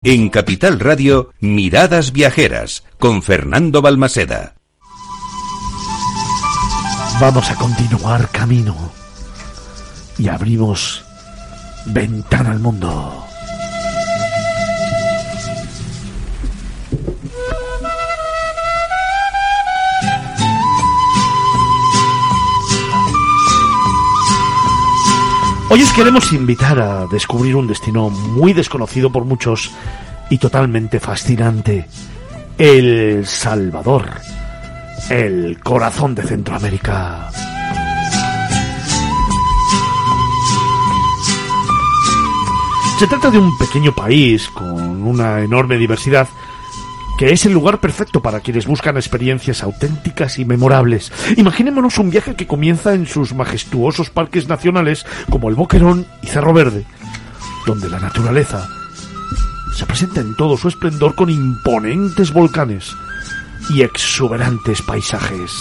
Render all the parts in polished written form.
En Capital Radio, Miradas Viajeras, con Fernando Balmaseda. Vamos a continuar camino y abrimos ventana al mundo. Hoy os queremos invitar a descubrir un destino muy desconocido por muchos y totalmente fascinante: El Salvador, el corazón de Centroamérica. Se trata de un pequeño país con una enorme diversidad que es el lugar perfecto para quienes buscan experiencias auténticas y memorables. Imaginémonos un viaje que comienza en sus majestuosos parques nacionales como el Boquerón y Cerro Verde, donde la naturaleza se presenta en todo su esplendor con imponentes volcanes y exuberantes paisajes.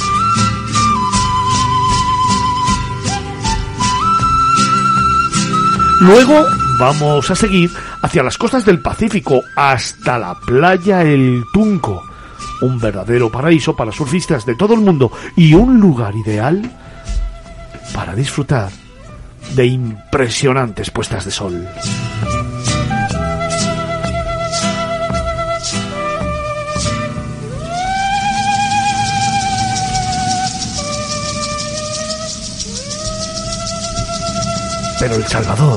Luego vamos a seguir hacia las costas del Pacífico hasta la playa El Tunco, un verdadero paraíso para surfistas de todo el mundo y un lugar ideal para disfrutar de impresionantes puestas de sol. Pero El Salvador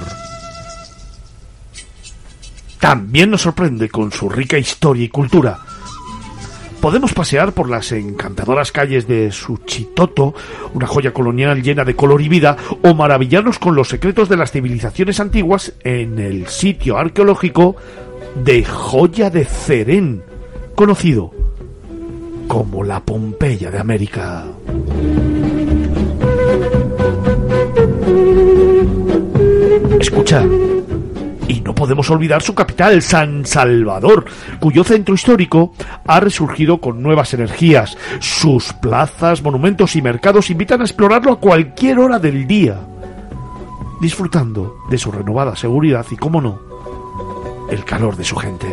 también nos sorprende con su rica historia y cultura. Podemos pasear por las encantadoras calles de Suchitoto, una joya colonial llena de color y vida, o maravillarnos con los secretos de las civilizaciones antiguas en el sitio arqueológico de Joya de Cerén, conocido como la Pompeya de América. Escucha, y no podemos olvidar su capital, San Salvador, cuyo centro histórico ha resurgido con nuevas energías. Sus plazas, monumentos y mercados invitan a explorarlo a cualquier hora del día, disfrutando de su renovada seguridad y, cómo no, el calor de su gente.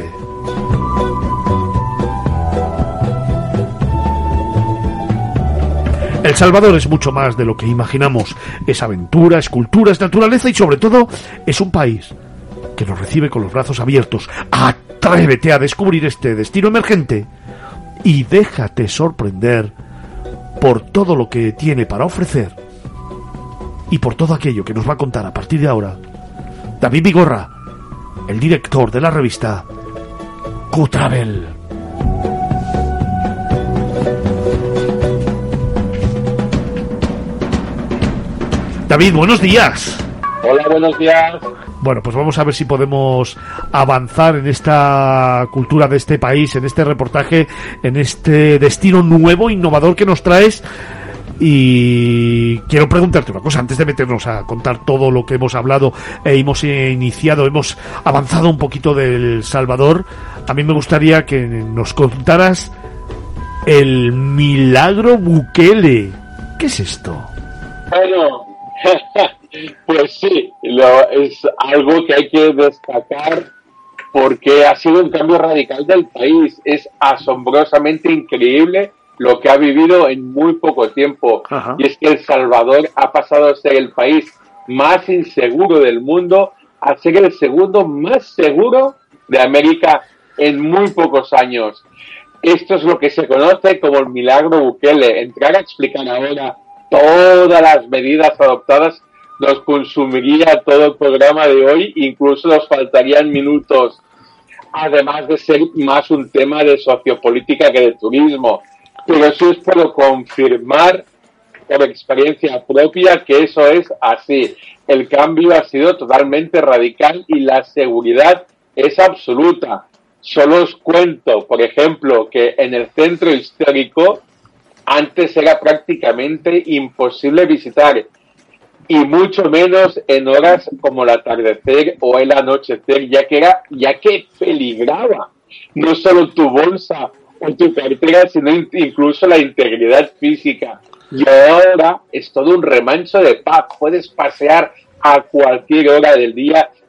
El Salvador es mucho más de lo que imaginamos. Es aventura, es cultura, es naturaleza y, sobre todo, es un país que nos recibe con los brazos abiertos. Atrévete a descubrir este destino emergente y déjate sorprender por todo lo que tiene para ofrecer y por todo aquello que nos va a contar a partir de ahora David Vigorra, el director de la revista Q-Travel. David, buenos días. Hola, buenos días. Bueno, pues vamos a ver si podemos avanzar en esta cultura de este país, en este reportaje, en este destino nuevo, innovador que nos traes. Y quiero preguntarte una cosa, antes de meternos a contar todo lo que hemos hablado hemos avanzado un poquito del Salvador. A mí me gustaría que nos contaras el Milagro Bukele. ¿Qué es esto? Bueno, pues sí, es algo que hay que destacar porque ha sido un cambio radical del país. Es asombrosamente increíble lo que ha vivido en muy poco tiempo. Ajá. Y es que El Salvador ha pasado a ser el país más inseguro del mundo a ser el segundo más seguro de América en muy pocos años. Esto es lo que se conoce como el Milagro Bukele. Entrar a explicar ahora todas las medidas adoptadas nos consumiría todo el programa de hoy, incluso nos faltarían minutos, además de ser más un tema de sociopolítica que de turismo. Pero sí os puedo confirmar por experiencia propia que eso es así. El cambio ha sido totalmente radical y la seguridad es absoluta. Solo os cuento, por ejemplo, que en el centro histórico antes era prácticamente imposible visitar, y mucho menos en horas como el atardecer o el anochecer, ya que peligraba no solo tu bolsa o tu cartera, sino incluso la integridad física. Y ahora es todo un remanso de paz. Puedes pasear a cualquier hora del día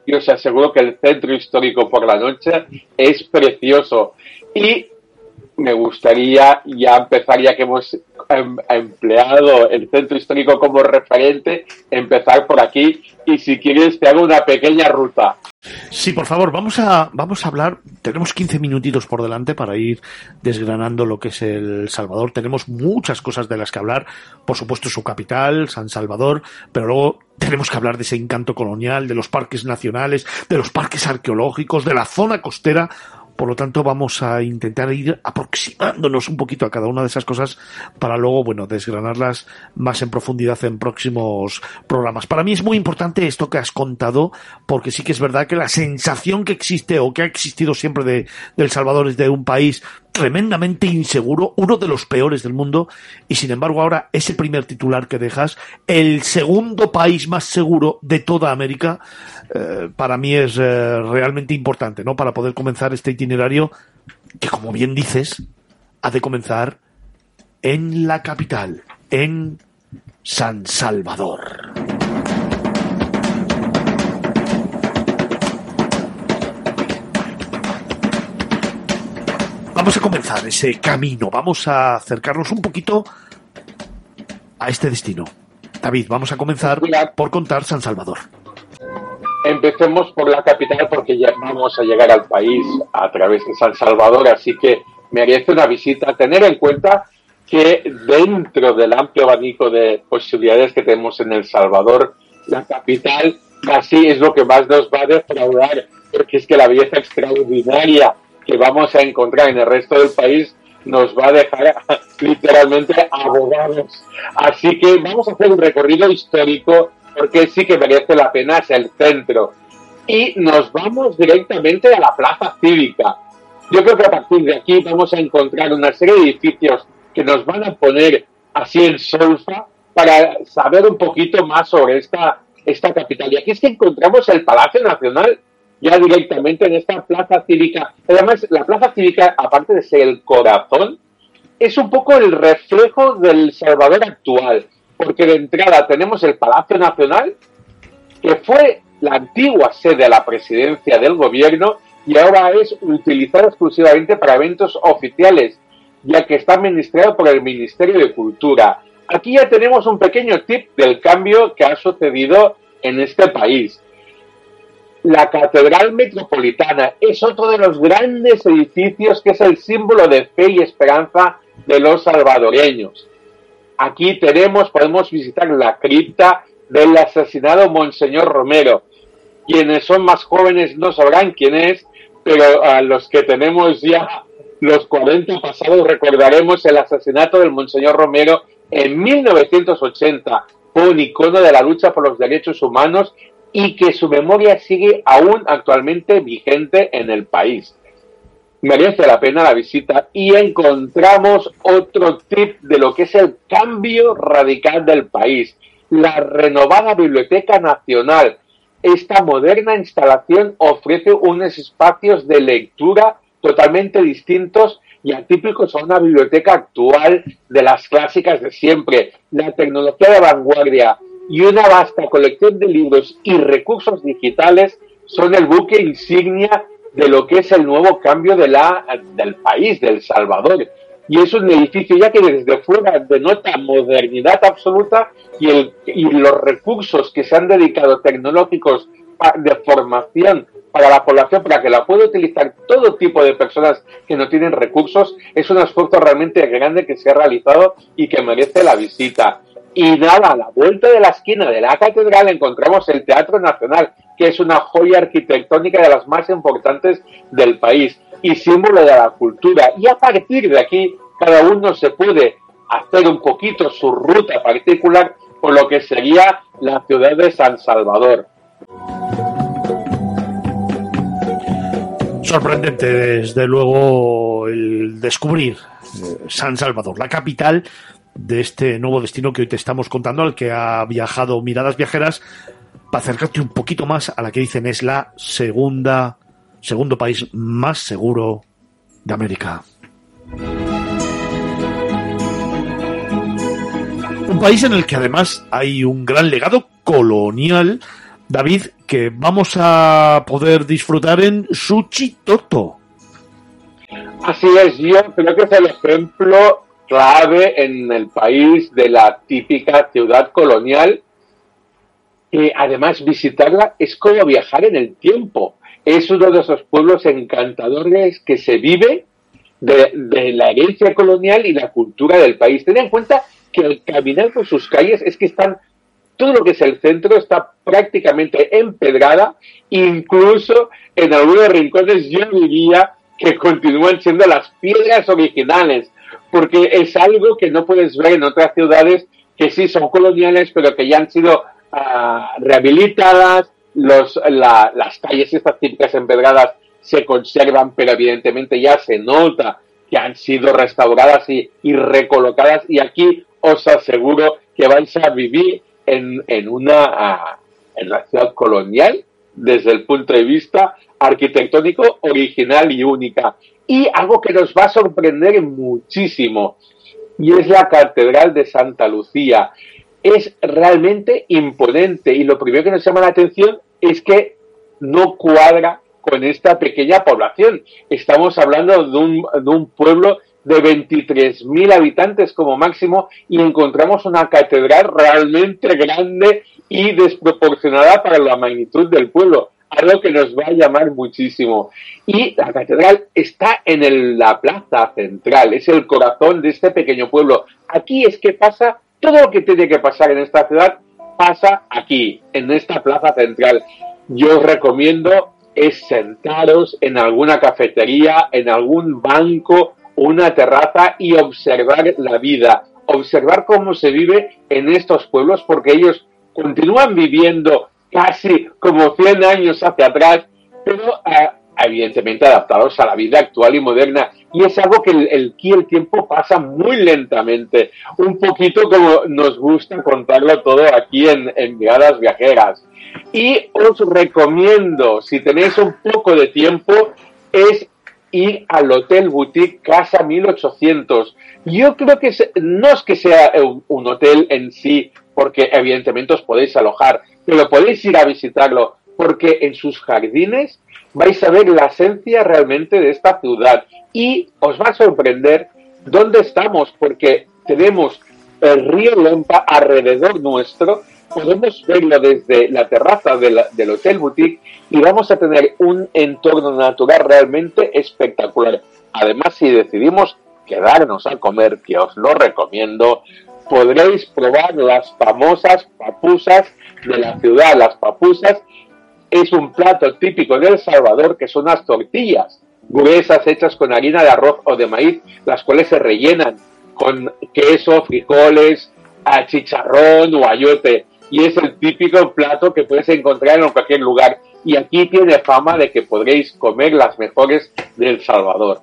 y os aseguro que el centro histórico por la noche es precioso. Y me gustaría ya empezar, ya que hemos empleado el centro histórico como referente, empezar por aquí, y si quieres te hago una pequeña ruta. Sí, por favor, vamos a hablar. Tenemos 15 minutitos por delante para ir desgranando lo que es El Salvador. Tenemos muchas cosas de las que hablar. Por supuesto, su capital, San Salvador, pero luego tenemos que hablar de ese encanto colonial, de los parques nacionales, de los parques arqueológicos, de la zona costera. Por lo tanto, vamos a intentar ir aproximándonos un poquito a cada una de esas cosas para luego, bueno, desgranarlas más en profundidad en próximos programas. Para mí es muy importante esto que has contado, porque sí que es verdad que la sensación que existe o que ha existido siempre de El Salvador es de un país tremendamente inseguro, uno de los peores del mundo, y sin embargo ahora ese primer titular que dejas, el segundo país más seguro de toda América, para mí es realmente importante, ¿no? Para poder comenzar este itinerario que, como bien dices, ha de comenzar en la capital, en San Salvador. Vamos a comenzar ese camino, vamos a acercarnos un poquito a este destino. David, vamos a comenzar por contar San Salvador. Empecemos por la capital, porque ya vamos a llegar al país a través de San Salvador, así que merece una visita. Tener en cuenta que dentro del amplio abanico de posibilidades que tenemos en El Salvador, la capital casi es lo que más nos va a defraudar, porque es que la belleza extraordinaria que vamos a encontrar en el resto del país nos va a dejar literalmente abogados. Así que vamos a hacer un recorrido histórico, porque sí que merece la pena, es el centro. Y nos vamos directamente a la Plaza Cívica. Yo creo que a partir de aquí vamos a encontrar una serie de edificios que nos van a poner así en solfa para saber un poquito más sobre esta capital. Y aquí es que encontramos el Palacio Nacional, ya directamente en esta Plaza Cívica. Además, la Plaza Cívica, aparte de ser el corazón, es un poco el reflejo del Salvador actual, porque de entrada tenemos el Palacio Nacional, que fue la antigua sede de la presidencia del gobierno y ahora es utilizado exclusivamente para eventos oficiales, ya que está administrado por el Ministerio de Cultura. Aquí ya tenemos un pequeño tip del cambio que ha sucedido en este país. La Catedral Metropolitana es otro de los grandes edificios que es el símbolo de fe y esperanza de los salvadoreños. Aquí podemos visitar la cripta del asesinado Monseñor Romero. Quienes son más jóvenes no sabrán quién es, pero a los que tenemos ya los 40 pasados recordaremos el asesinato del Monseñor Romero en 1980. Fue un icono de la lucha por los derechos humanos y que su memoria sigue aún actualmente vigente en el país. Merece la pena la visita y encontramos otro tip de lo que es el cambio radical del país. La renovada Biblioteca Nacional. Esta moderna instalación ofrece unos espacios de lectura totalmente distintos y atípicos a una biblioteca actual de las clásicas de siempre. La tecnología de vanguardia y una vasta colección de libros y recursos digitales son el buque insignia de lo que es el nuevo cambio del país, de El Salvador. Y es un edificio ya que desde fuera denota modernidad absoluta y los recursos que se han dedicado tecnológicos de formación para la población, para que la pueda utilizar todo tipo de personas que no tienen recursos, es un esfuerzo realmente grande que se ha realizado y que merece la visita. Y nada, a la vuelta de la esquina de la catedral encontramos el Teatro Nacional, que es una joya arquitectónica de las más importantes del país y símbolo de la cultura. Y a partir de aquí, cada uno se puede hacer un poquito su ruta particular por lo que sería la ciudad de San Salvador. Sorprendente, desde luego, el descubrir San Salvador, la capital de este nuevo destino que hoy te estamos contando, al que ha viajado Miradas Viajeras, para acercarte un poquito más a la que dicen es la segundo país más seguro de América. Un país en el que además hay un gran legado colonial, David, que vamos a poder disfrutar en Suchitoto. Así es, yo creo que es el ejemplo clave en el país de la típica ciudad colonial, que además visitarla es como viajar en el tiempo. Es uno de esos pueblos encantadores que se vive de la herencia colonial y la cultura del país. Ten en cuenta que al caminar por sus calles es que todo lo que es el centro está prácticamente empedrada, incluso en algunos rincones yo diría que continúan siendo las piedras originales, porque es algo que no puedes ver en otras ciudades que sí son coloniales, pero que ya han sido rehabilitadas, las calles estas típicas empedradas se conservan, pero evidentemente ya se nota que han sido restauradas y recolocadas, y aquí os aseguro que vais a vivir en una ciudad colonial desde el punto de vista arquitectónico original y única. Y algo que nos va a sorprender muchísimo, y es la Catedral de Santa Lucía. Es realmente imponente, y lo primero que nos llama la atención es que no cuadra con esta pequeña población. Estamos hablando de un pueblo de 23.000 habitantes como máximo, y encontramos una catedral realmente grande y desproporcionada para la magnitud del pueblo, algo que nos va a llamar muchísimo. Y la catedral está en la plaza central, es el corazón de este pequeño pueblo. Aquí es que pasa todo lo que tiene que pasar en esta ciudad, pasa aquí, en esta plaza central. Yo os recomiendo es sentaros en alguna cafetería, en algún banco, una terraza, y observar la vida, observar cómo se vive en estos pueblos, porque ellos continúan viviendo casi como 100 años hacia atrás, pero evidentemente adaptados a la vida actual y moderna, y es algo que el tiempo pasa muy lentamente, un poquito como nos gusta contarlo todo aquí en Miradas Viajeras. Y os recomiendo, si tenéis un poco de tiempo, es ir al Hotel Boutique Casa 1800. Yo creo que no es que sea un hotel en sí, porque evidentemente os podéis alojar, pero podéis ir a visitarlo, porque en sus jardines vais a ver la esencia realmente de esta ciudad, y os va a sorprender dónde estamos, porque tenemos el río Lempa alrededor nuestro. Podemos verlo desde la terraza del Hotel Boutique, y vamos a tener un entorno natural realmente espectacular. Además, si decidimos quedarnos a comer, que os lo recomiendo, podréis probar las famosas papusas de la ciudad. Las papusas es un plato típico de El Salvador, que son unas tortillas gruesas hechas con harina de arroz o de maíz, las cuales se rellenan con queso, frijoles, chicharrón o ayote, y es el típico plato que puedes encontrar en cualquier lugar, y aquí tiene fama de que podréis comer las mejores de El Salvador.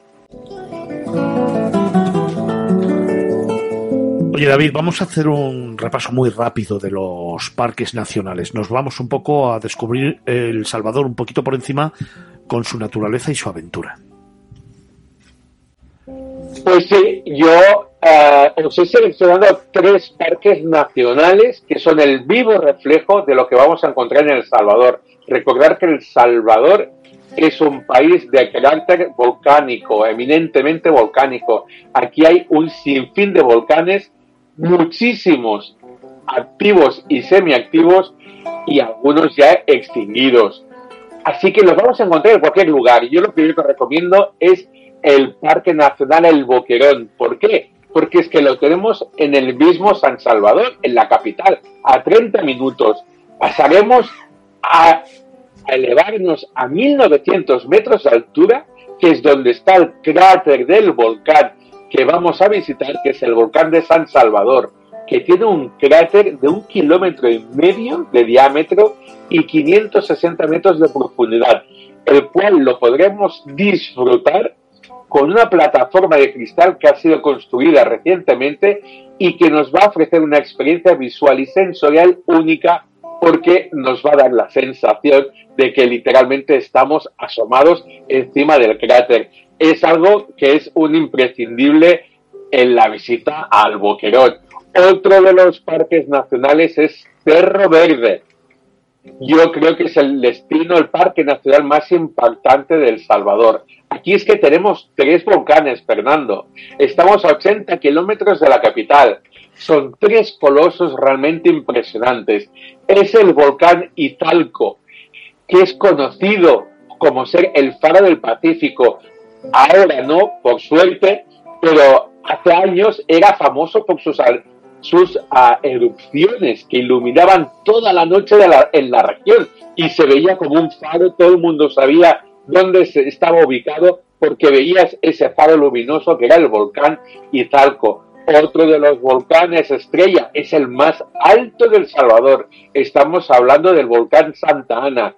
Oye, David, vamos a hacer un repaso muy rápido de los parques nacionales. Nos vamos un poco a descubrir El Salvador un poquito por encima, con su naturaleza y su aventura. Pues sí, yo os he seleccionado 3 parques nacionales que son el vivo reflejo de lo que vamos a encontrar en El Salvador. Recordar que El Salvador es un país de carácter volcánico, eminentemente volcánico. Aquí hay un sinfín de volcanes, muchísimos activos y semiactivos, y algunos ya extinguidos. Así que los vamos a encontrar en cualquier lugar. Yo lo primero que recomiendo es el Parque Nacional El Boquerón. ¿Por qué? Porque es que lo tenemos en el mismo San Salvador, en la capital, a 30 minutos. Pasaremos a elevarnos a 1900 metros de altura, que es donde está el cráter del volcán que vamos a visitar, que es el volcán de San Salvador, que tiene un cráter de 1,5 kilómetros de diámetro y 560 metros de profundidad, el cual lo podremos disfrutar con una plataforma de cristal que ha sido construida recientemente y que nos va a ofrecer una experiencia visual y sensorial única, porque nos va a dar la sensación de que literalmente estamos asomados encima del cráter. Es algo que es un imprescindible en la visita al Boquerón. Otro de los parques nacionales es Cerro Verde. yo creo que es el destino, el parque nacional más impactante de El Salvador. Aquí es que tenemos 3 volcanes, Fernando. Estamos a 80 kilómetros de la capital. Son 3 colosos realmente impresionantes. Es el volcán Izalco, que es conocido como ser el faro del Pacífico. Ahora no, por suerte, pero hace años era famoso por sus erupciones que iluminaban toda la noche en la región y se veía como un faro. Todo el mundo sabía dónde estaba ubicado porque veías ese faro luminoso que era el volcán Izalco. Otro de los volcanes estrella, es el más alto del Salvador. Estamos hablando del volcán Santa Ana.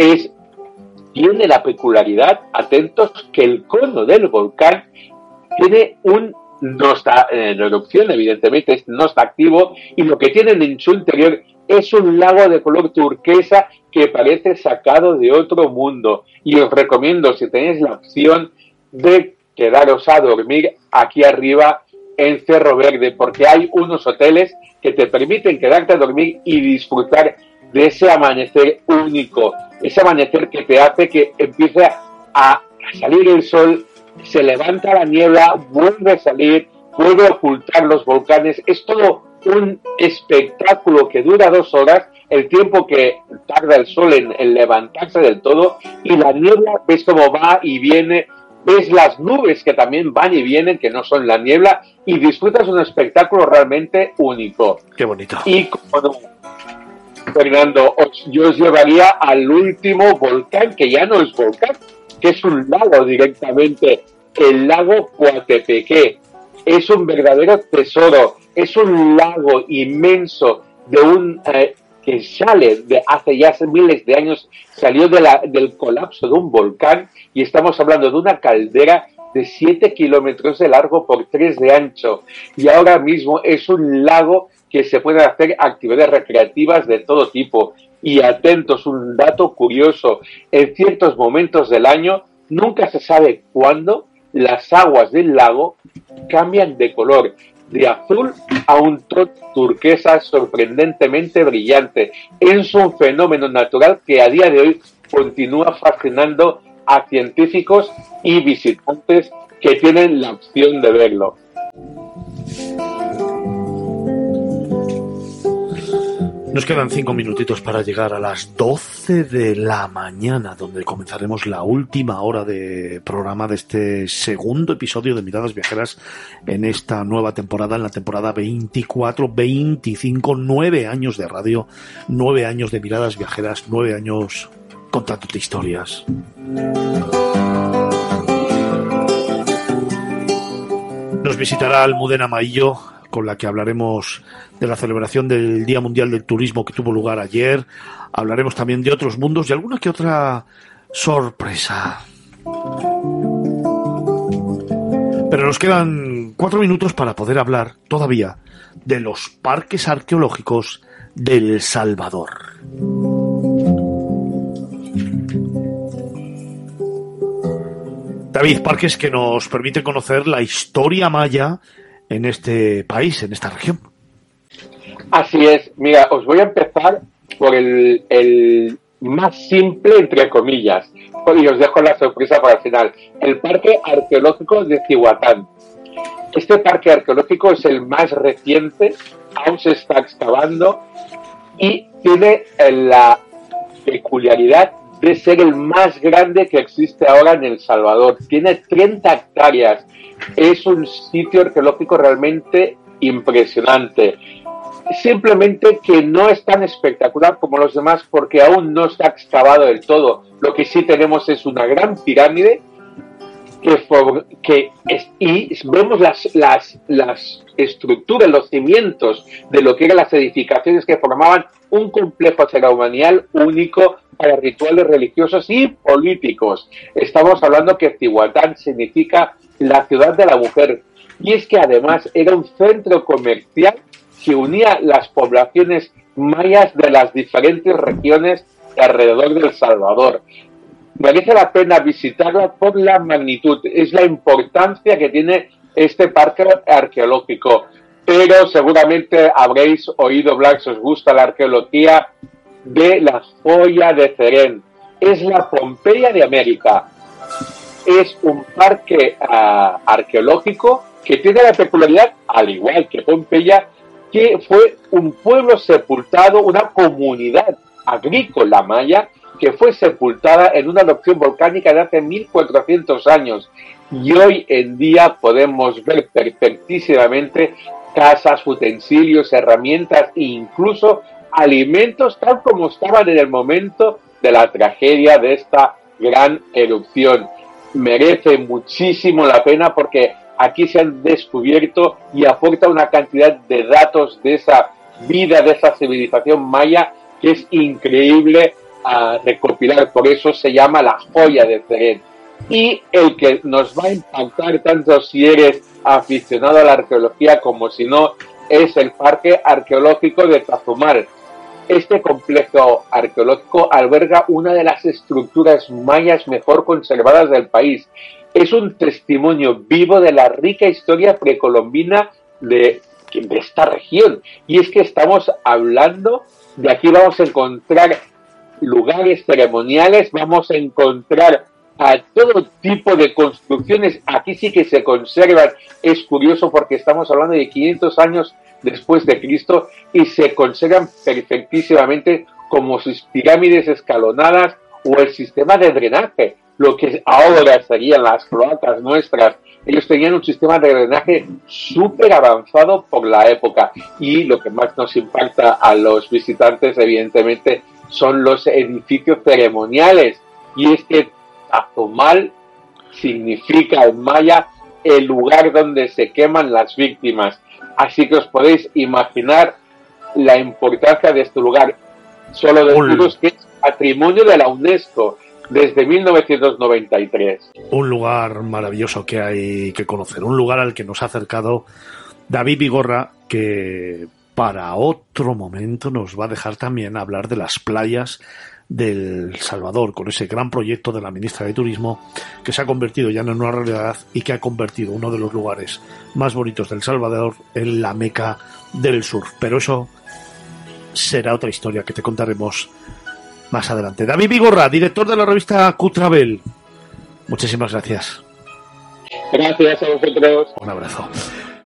Tiene tiene la peculiaridad, atentos, que el cono del volcán tiene no está en erupción, evidentemente, no está activo, y lo que tienen en su interior es un lago de color turquesa que parece sacado de otro mundo. Y os recomiendo, si tenéis la opción, de quedaros a dormir aquí arriba en Cerro Verde, porque hay unos hoteles que te permiten quedarte a dormir y disfrutar de ese amanecer único, ese amanecer que te hace que empiece a salir el sol, se levanta la niebla, vuelve a salir, vuelve a ocultar los volcanes. Es todo un espectáculo que dura 2 horas, el tiempo que tarda el sol en levantarse del todo, y la niebla ves cómo va y viene, ves las nubes que también van y vienen, que no son la niebla, y disfrutas un espectáculo realmente único. Qué bonito. Y como no, Fernando, yo os llevaría al último volcán, que ya no es volcán, que es un lago directamente, el lago Coatepeque. Es un verdadero tesoro, es un lago inmenso que sale de hace ya miles de años, salió del colapso de un volcán, y estamos hablando de una caldera de 7 kilómetros de largo por 3 de ancho, y ahora mismo es un lago que se pueden hacer actividades recreativas de todo tipo. Y atentos, un dato curioso, en ciertos momentos del año, nunca se sabe cuándo, las aguas del lago cambian de color, de azul a un tono turquesa sorprendentemente brillante. Es un fenómeno natural que a día de hoy continúa fascinando a científicos y visitantes que tienen la opción de verlo. Nos quedan 5 minutitos para llegar a las 12 de la mañana, donde comenzaremos la última hora de programa de este segundo episodio de Miradas Viajeras en esta nueva temporada, en la temporada 24-25, 9 años de radio, 9 años de Miradas Viajeras, 9 años contándote historias. Nos visitará Almudena Maillo, con la que hablaremos de la celebración del Día Mundial del Turismo que tuvo lugar ayer. Hablaremos también de otros mundos y alguna que otra sorpresa. Pero nos quedan 4 minutos para poder hablar todavía de los parques arqueológicos de El Salvador. David, parques que nos permiten conocer la historia maya en este país, en esta región. Así es. Mira, os voy a empezar por el más simple, entre comillas, y os dejo la sorpresa para el final. El Parque Arqueológico de Cihuatán. Este parque arqueológico es el más reciente, aún se está excavando, y tiene la peculiaridad de ser el más grande que existe ahora en El Salvador. Tiene 30 hectáreas. Es un sitio arqueológico realmente impresionante. Simplemente que no es tan espectacular como los demás porque aún no está excavado del todo. Lo que sí tenemos es una gran pirámide y vemos las estructuras, los cimientos de lo que eran las edificaciones que formaban un complejo ceremonial único para rituales religiosos y políticos. Estamos hablando que Cihuatán significa la ciudad de la mujer, y es que además era un centro comercial que unía las poblaciones mayas de las diferentes regiones de alrededor de El Salvador. Merece la pena visitarla por la magnitud, es la importancia que tiene este parque arqueológico. Pero seguramente habréis oído hablar, si os gusta la arqueología, de la joya de Cerén. Es la Pompeya de América. Es un parque arqueológico que tiene la peculiaridad, al igual que Pompeya, que fue un pueblo sepultado, una comunidad agrícola maya, que fue sepultada en una erupción volcánica de hace 1400 años. Y hoy en día podemos ver perfectísimamente casas, utensilios, herramientas e incluso alimentos tal como estaban en el momento de la tragedia de esta gran erupción. Merece muchísimo la pena porque aquí se han descubierto y aporta una cantidad de datos de esa vida, de esa civilización maya, que es increíble a recopilar. Por eso se llama la joya de Cerén. Y el que nos va a impactar tanto si eres aficionado a la arqueología como si no, es el Parque Arqueológico de Tazumal. Este complejo arqueológico alberga una de las estructuras mayas mejor conservadas del país. Es un testimonio vivo de la rica historia precolombina de esta región. Y es que estamos hablando de aquí vamos a encontrar lugares ceremoniales, vamos a encontrar a todo tipo de construcciones. Aquí sí que se conservan. Es curioso porque estamos hablando de 500 años después de Cristo y se conservan perfectísimamente como sus pirámides escalonadas o el sistema de drenaje, lo que ahora serían las cloacas nuestras. Ellos tenían un sistema de drenaje súper avanzado por la época, y lo que más nos impacta a los visitantes evidentemente son los edificios ceremoniales, y es que Tazumal significa en maya el lugar donde se queman las víctimas. Así que os podéis imaginar la importancia de este lugar. Solo deciros que es patrimonio de la UNESCO desde 1993. Un lugar maravilloso que hay que conocer, un lugar al que nos ha acercado David Vigorra, que para otro momento nos va a dejar también hablar de las playas del Salvador, con ese gran proyecto de la ministra de Turismo que se ha convertido ya en una realidad y que ha convertido uno de los lugares más bonitos del Salvador en la meca del surf. Pero eso será otra historia que te contaremos más adelante. David Vigorra, director de la revista Q-Travel, muchísimas gracias. Gracias a vosotros. Un abrazo.